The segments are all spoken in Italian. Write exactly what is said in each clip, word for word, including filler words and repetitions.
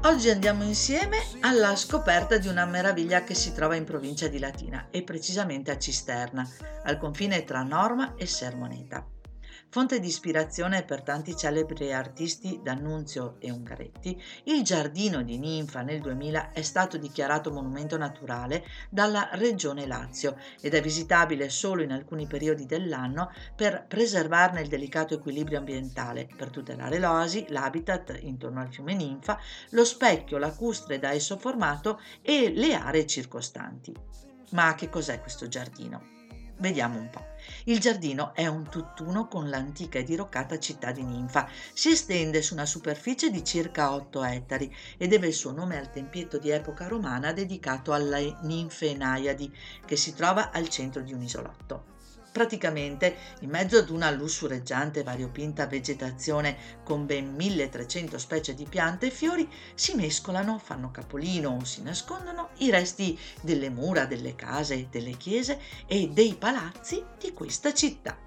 Oggi andiamo insieme alla scoperta di una meraviglia che si trova in provincia di Latina e precisamente a Cisterna, al confine tra Norma e Sermoneta. Fonte di ispirazione per tanti celebri artisti D'Annunzio e Ungaretti, il giardino di Ninfa nel duemila è stato dichiarato monumento naturale dalla Regione Lazio ed è visitabile solo in alcuni periodi dell'anno per preservarne il delicato equilibrio ambientale, per tutelare l'oasi, l'habitat intorno al fiume Ninfa, lo specchio lacustre da esso formato e le aree circostanti. Ma che cos'è questo giardino? Vediamo un po'. Il giardino è un tutt'uno con l'antica e diroccata città di Ninfa. Si estende su una superficie di circa otto ettari e deve il suo nome al tempietto di epoca romana dedicato alle ninfe naiadi, che si trova al centro di un isolotto. Praticamente, in mezzo ad una lussureggiante e variopinta vegetazione con ben milletrecento specie di piante e fiori, si mescolano, fanno capolino o si nascondono i resti delle mura, delle case, delle chiese e dei palazzi di questa città.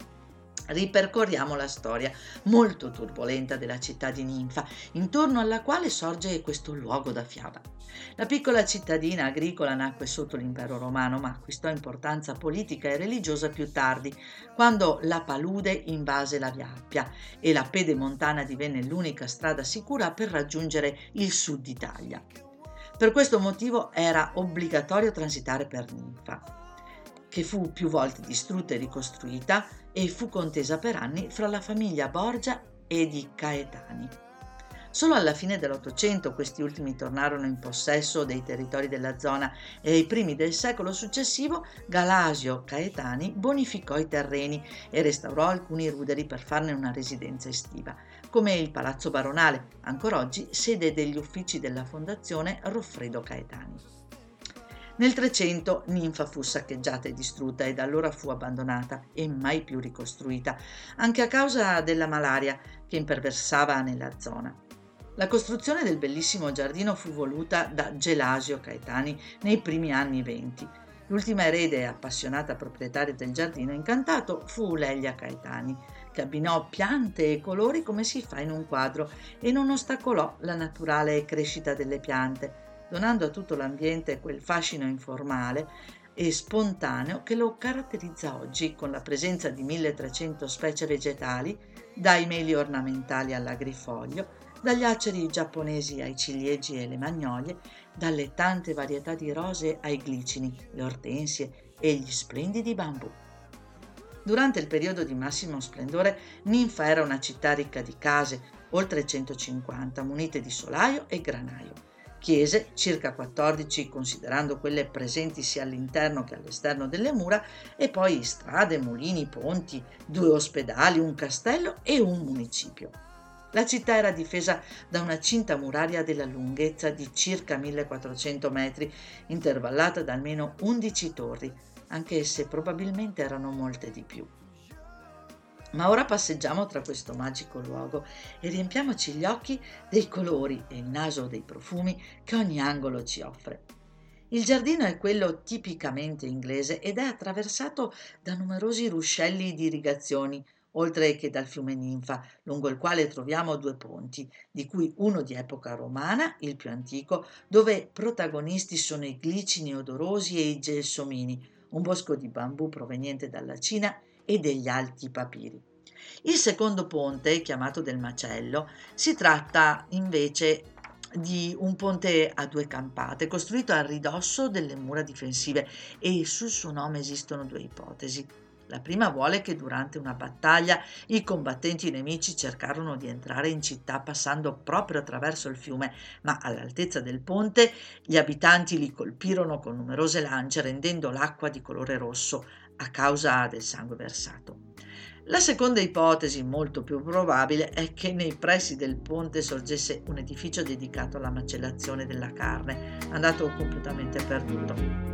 Ripercorriamo la storia molto turbolenta della città di Ninfa, intorno alla quale sorge questo luogo da fiaba. La piccola cittadina agricola nacque sotto l'impero romano, ma acquistò importanza politica e religiosa più tardi, quando la palude invase la Via Appia e la pedemontana divenne l'unica strada sicura per raggiungere il sud Italia. Per questo motivo era obbligatorio transitare per Ninfa, che fu più volte distrutta e ricostruita e fu contesa per anni fra la famiglia Borgia ed i Caetani. Solo alla fine dell'Ottocento questi ultimi tornarono in possesso dei territori della zona e ai primi del secolo successivo Galasio Caetani bonificò i terreni e restaurò alcuni ruderi per farne una residenza estiva, come il Palazzo Baronale, ancora oggi sede degli uffici della Fondazione Roffredo Caetani. Nel Trecento Ninfa fu saccheggiata e distrutta e da allora fu abbandonata e mai più ricostruita, anche a causa della malaria che imperversava nella zona. La costruzione del bellissimo giardino fu voluta da Gelasio Caetani nei primi anni venti. L'ultima erede e appassionata proprietaria del giardino incantato fu Lelia Caetani, che abbinò piante e colori come si fa in un quadro e non ostacolò la naturale crescita delle piante, donando a tutto l'ambiente quel fascino informale e spontaneo che lo caratterizza oggi, con la presenza di milletrecento specie vegetali, dai meli ornamentali all'agrifoglio, dagli aceri giapponesi ai ciliegi e le magnolie, dalle tante varietà di rose ai glicini, le ortensie e gli splendidi bambù. Durante il periodo di massimo splendore, Ninfa era una città ricca di case, oltre centocinquanta, munite di solaio e granaio. Chiese, circa quattordici, considerando quelle presenti sia all'interno che all'esterno delle mura, e poi strade, mulini, ponti, due ospedali, un castello e un municipio. La città era difesa da una cinta muraria della lunghezza di circa millequattrocento metri, intervallata da almeno undici torri, anche se probabilmente erano molte di più. Ma ora passeggiamo tra questo magico luogo e riempiamoci gli occhi dei colori e il naso dei profumi che ogni angolo ci offre. Il giardino è quello tipicamente inglese ed è attraversato da numerosi ruscelli di irrigazioni, oltre che dal fiume Ninfa, lungo il quale troviamo due ponti, di cui uno di epoca romana, il più antico, dove protagonisti sono i glicini odorosi e i gelsomini, un bosco di bambù proveniente dalla Cina e degli alti papiri. Il secondo ponte, chiamato del Macello, si tratta invece di un ponte a due campate, costruito a ridosso delle mura difensive, e sul suo nome esistono due ipotesi. La prima vuole che durante una battaglia i combattenti nemici cercarono di entrare in città passando proprio attraverso il fiume, ma all'altezza del ponte gli abitanti li colpirono con numerose lance, rendendo l'acqua di colore rosso a causa del sangue versato. La seconda ipotesi, molto più probabile, è che nei pressi del ponte sorgesse un edificio dedicato alla macellazione della carne, andato completamente perduto.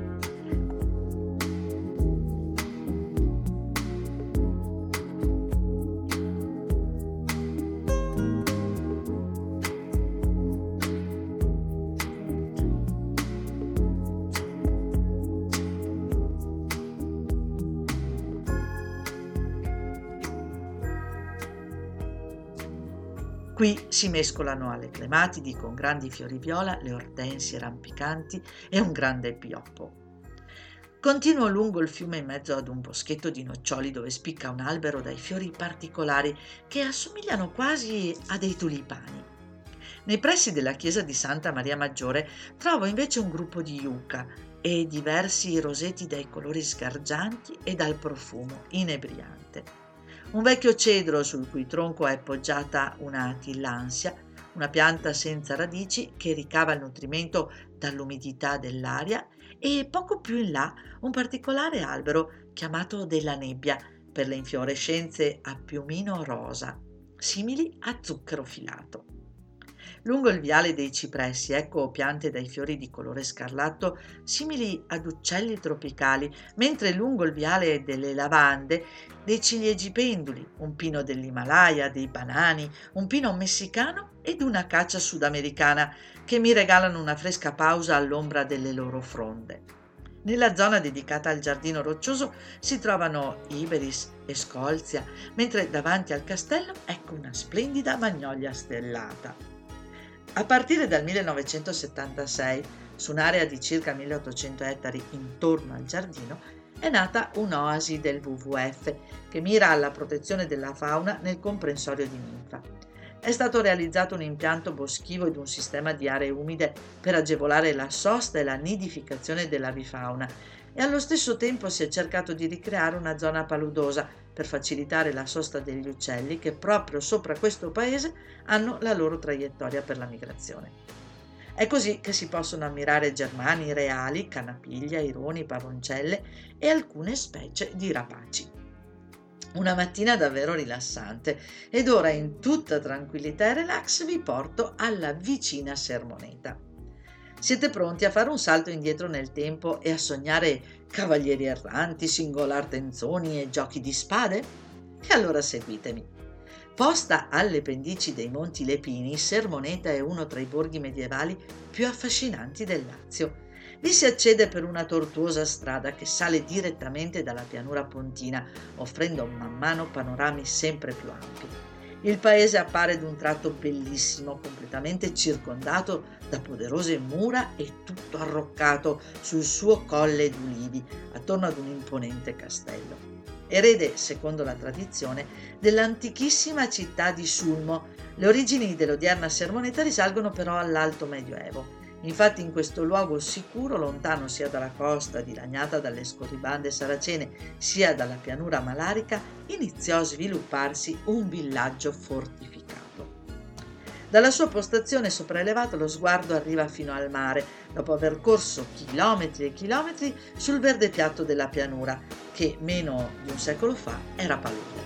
Qui si mescolano alle clematidi con grandi fiori viola, le ortensie rampicanti e un grande pioppo. Continuo lungo il fiume in mezzo ad un boschetto di noccioli dove spicca un albero dai fiori particolari che assomigliano quasi a dei tulipani. Nei pressi della chiesa di Santa Maria Maggiore trovo invece un gruppo di yucca e diversi roseti dai colori sgargianti e dal profumo inebriante. Un vecchio cedro sul cui tronco è poggiata una tillandsia, una pianta senza radici che ricava il nutrimento dall'umidità dell'aria, e poco più in là un particolare albero chiamato della nebbia per le infiorescenze a piumino rosa, simili a zucchero filato. Lungo il viale dei cipressi ecco piante dai fiori di colore scarlatto simili ad uccelli tropicali, mentre lungo il viale delle lavande dei ciliegi penduli, un pino dell'Himalaya, dei banani, un pino messicano ed un'acacia sudamericana che mi regalano una fresca pausa all'ombra delle loro fronde. Nella zona dedicata al giardino roccioso si trovano iberis e scolzia, mentre davanti al castello ecco una splendida magnolia stellata. A partire dal millenovecentosettantasei, su un'area di circa milleottocento ettari intorno al giardino, è nata un'oasi del W W F che mira alla protezione della fauna nel comprensorio di Ninfa. È stato realizzato un impianto boschivo ed un sistema di aree umide per agevolare la sosta e la nidificazione dell'avifauna, e allo stesso tempo si è cercato di ricreare una zona paludosa per facilitare la sosta degli uccelli che proprio sopra questo paese hanno la loro traiettoria per la migrazione. È così che si possono ammirare germani reali, canapiglia, ironi, pavoncelle e alcune specie di rapaci. Una mattina davvero rilassante, ed ora in tutta tranquillità e relax vi porto alla vicina Sermoneta. Siete pronti a fare un salto indietro nel tempo e a sognare cavalieri erranti, singolar tenzoni e giochi di spade? E allora seguitemi. Posta alle pendici dei Monti Lepini, Sermoneta è uno tra i borghi medievali più affascinanti del Lazio. Vi si accede per una tortuosa strada che sale direttamente dalla pianura pontina, offrendo man mano panorami sempre più ampi. Il paese appare d'un tratto bellissimo, completamente circondato da poderose mura e tutto arroccato sul suo colle d'ulivi, attorno ad un imponente castello. Erede, secondo la tradizione, dell'antichissima città di Sulmo. Le origini dell'odierna Sermoneta risalgono però all'Alto Medioevo. Infatti in questo luogo sicuro, lontano sia dalla costa dilaniata dalle scorribande saracene, sia dalla pianura malarica, iniziò a svilupparsi un villaggio fortificato. Dalla sua postazione sopraelevata lo sguardo arriva fino al mare, dopo aver corso chilometri e chilometri sul verde piatto della pianura, che meno di un secolo fa era palude.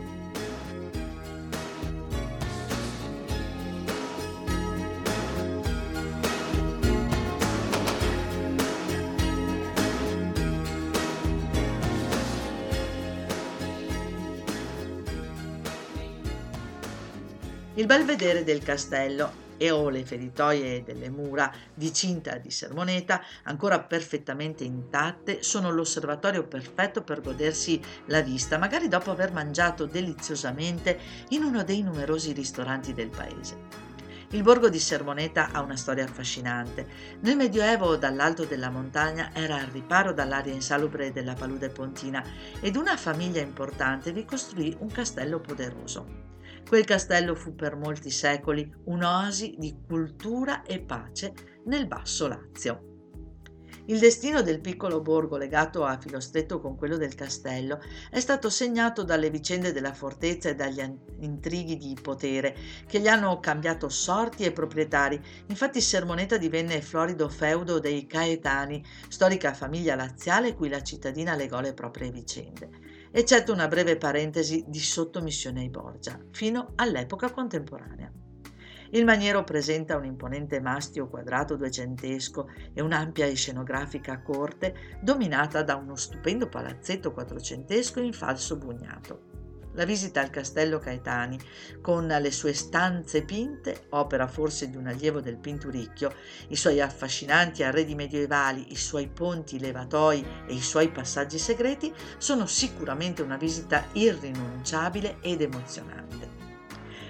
Il belvedere del castello e o le feritoie delle mura di cinta di Sermoneta, ancora perfettamente intatte, sono l'osservatorio perfetto per godersi la vista, magari dopo aver mangiato deliziosamente in uno dei numerosi ristoranti del paese. Il borgo di Sermoneta ha una storia affascinante. Nel Medioevo, dall'alto della montagna, era al riparo dall'aria insalubre della palude pontina ed una famiglia importante vi costruì un castello poderoso. Quel castello fu per molti secoli un'oasi di cultura e pace nel Basso Lazio. Il destino del piccolo borgo, legato a filo stretto con quello del castello, è stato segnato dalle vicende della fortezza e dagli intrighi di potere che gli hanno cambiato sorti e proprietari. Infatti Sermoneta divenne florido feudo dei Caetani, storica famiglia laziale cui la cittadina legò le proprie vicende, eccetto una breve parentesi di sottomissione ai Borgia, fino all'epoca contemporanea. Il maniero presenta un imponente mastio quadrato duecentesco e un'ampia e scenografica corte dominata da uno stupendo palazzetto quattrocentesco in falso bugnato. La visita al castello Caetani, con le sue stanze pinte, opera forse di un allievo del Pinturicchio, i suoi affascinanti arredi medievali, i suoi ponti levatoi e i suoi passaggi segreti, sono sicuramente una visita irrinunciabile ed emozionante.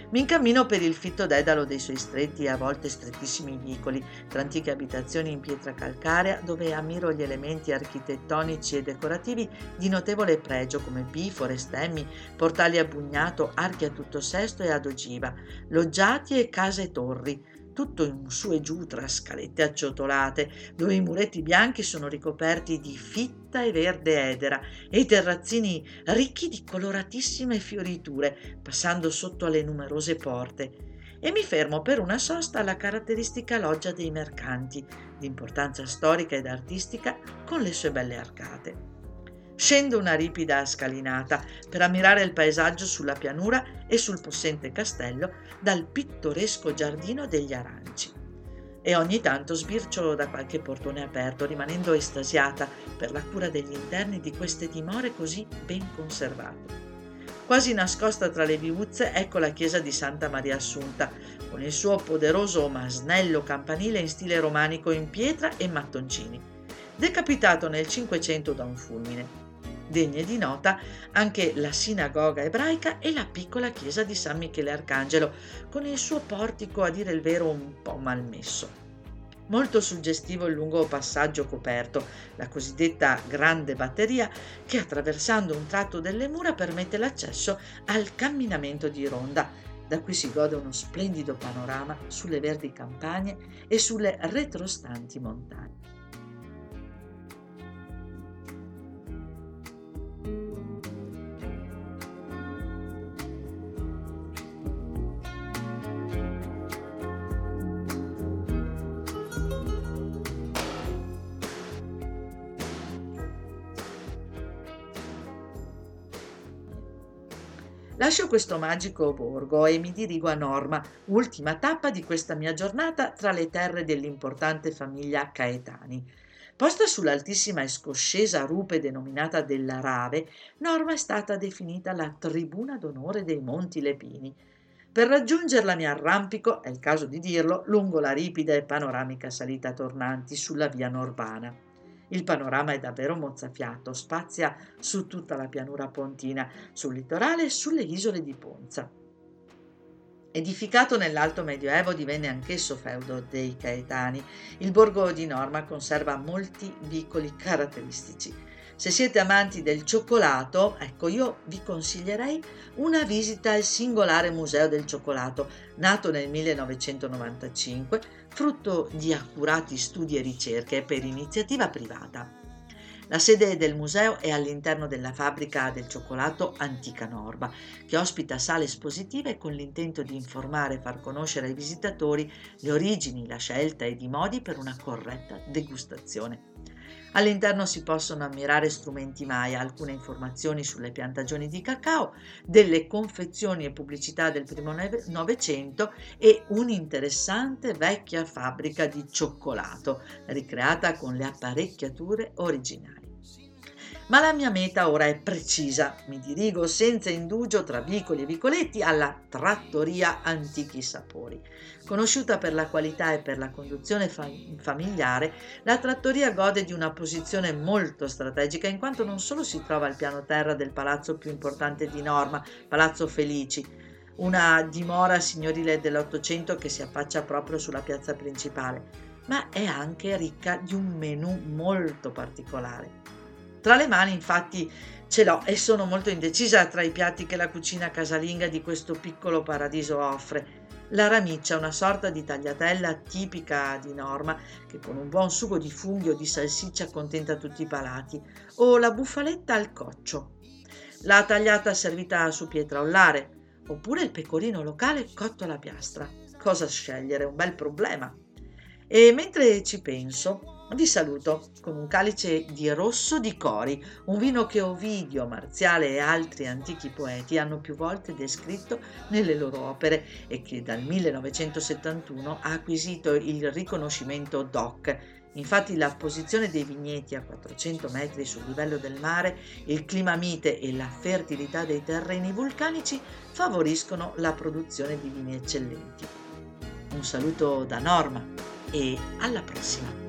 Mi incammino per il fitto dedalo dei suoi stretti e a volte strettissimi vicoli, tra antiche abitazioni in pietra calcarea, dove ammiro gli elementi architettonici e decorativi di notevole pregio come bifore, stemmi, portali a bugnato, archi a tutto sesto e ad ogiva, loggiati e case torri, tutto in su e giù tra scalette acciottolate, dove i muretti bianchi sono ricoperti di fitta e verde edera e i terrazzini ricchi di coloratissime fioriture, passando sotto alle numerose porte. E mi fermo per una sosta alla caratteristica loggia dei mercanti, di importanza storica ed artistica, con le sue belle arcate. Scendo una ripida scalinata per ammirare il paesaggio sulla pianura e sul possente castello dal pittoresco giardino degli Aranci. E ogni tanto sbircio da qualche portone aperto, rimanendo estasiata per la cura degli interni di queste dimore così ben conservate. Quasi nascosta tra le viuzze ecco la chiesa di Santa Maria Assunta, con il suo poderoso ma snello campanile in stile romanico in pietra e mattoncini, decapitato nel Cinquecento da un fulmine. Degne di nota anche la sinagoga ebraica e la piccola chiesa di San Michele Arcangelo, con il suo portico a dire il vero un po' malmesso. Molto suggestivo il lungo passaggio coperto, la cosiddetta grande batteria, che attraversando un tratto delle mura permette l'accesso al camminamento di ronda, da cui si gode uno splendido panorama sulle verdi campagne e sulle retrostanti montagne. Lascio questo magico borgo e mi dirigo a Norma, ultima tappa di questa mia giornata tra le terre dell'importante famiglia Caetani. Posta sull'altissima e scoscesa rupe denominata della Rave, Norma è stata definita la tribuna d'onore dei Monti Lepini. Per raggiungerla mi arrampico, è il caso di dirlo, lungo la ripida e panoramica salita tornanti sulla via Norbana. Il panorama è davvero mozzafiato, spazia su tutta la pianura pontina, sul litorale e sulle isole di Ponza. Edificato nell'Alto Medioevo, divenne anch'esso feudo dei Caetani. Il borgo di Norma conserva molti vicoli caratteristici. Se siete amanti del cioccolato, ecco, io vi consiglierei una visita al singolare Museo del Cioccolato, nato nel millenovecentonovantacinque, frutto di accurati studi e ricerche per iniziativa privata. La sede del museo è all'interno della fabbrica del cioccolato Antica Norma, che ospita sale espositive con l'intento di informare e far conoscere ai visitatori le origini, la scelta ed i modi per una corretta degustazione. All'interno si possono ammirare strumenti Maya, alcune informazioni sulle piantagioni di cacao, delle confezioni e pubblicità del primo Novecento e un'interessante vecchia fabbrica di cioccolato, ricreata con le apparecchiature originali. Ma la mia meta ora è precisa, mi dirigo senza indugio tra vicoli e vicoletti alla Trattoria Antichi Sapori. Conosciuta per la qualità e per la conduzione familiare, la trattoria gode di una posizione molto strategica in quanto non solo si trova al piano terra del palazzo più importante di Norma, Palazzo Felici, una dimora signorile dell'Ottocento che si affaccia proprio sulla piazza principale, ma è anche ricca di un menù molto particolare. Tra le mani infatti ce l'ho e sono molto indecisa tra i piatti che la cucina casalinga di questo piccolo paradiso offre. La ramiccia, una sorta di tagliatella tipica di Norma che con un buon sugo di funghi o di salsiccia accontenta tutti i palati, o la bufaletta al coccio, la tagliata servita su pietra ollare, oppure il pecorino locale cotto alla piastra. Cosa scegliere? Un bel problema. E mentre ci penso, vi saluto con un calice di rosso di Cori, un vino che Ovidio, Marziale e altri antichi poeti hanno più volte descritto nelle loro opere e che dal millenovecentosettantuno ha acquisito il riconoscimento D O C. Infatti la posizione dei vigneti a quattrocento metri sul livello del mare, il clima mite e la fertilità dei terreni vulcanici favoriscono la produzione di vini eccellenti. Un saluto da Norma e alla prossima!